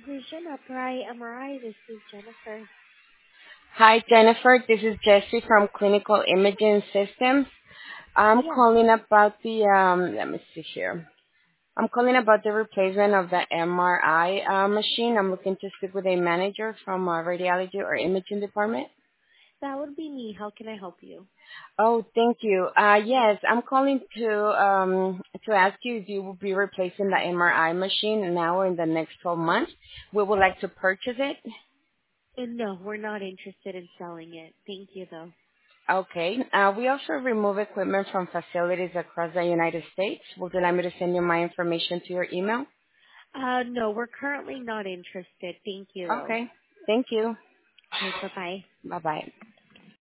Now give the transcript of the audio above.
Vision Upright MRI. This is Jennifer. Hi, Jennifer. This is Jessie from Clinical Imaging Systems. I'm Yes, calling about let me see here. I'm calling about the replacement of the MRI machine. I'm looking to speak with a manager from radiology or imaging department. that would be me. How can I help you? Oh, thank you. Yes, I'm calling to ask you if you will be replacing the MRI machine now or in the next 12 months. We would like to purchase it. No, we're not interested in selling it. Thank you, though. Okay. We also remove equipment from facilities across the United States. Would you like me to send you my information to your email? No, we're currently not interested. Thank you, though. Okay. Thank you. Okay, bye-bye. Bye-bye.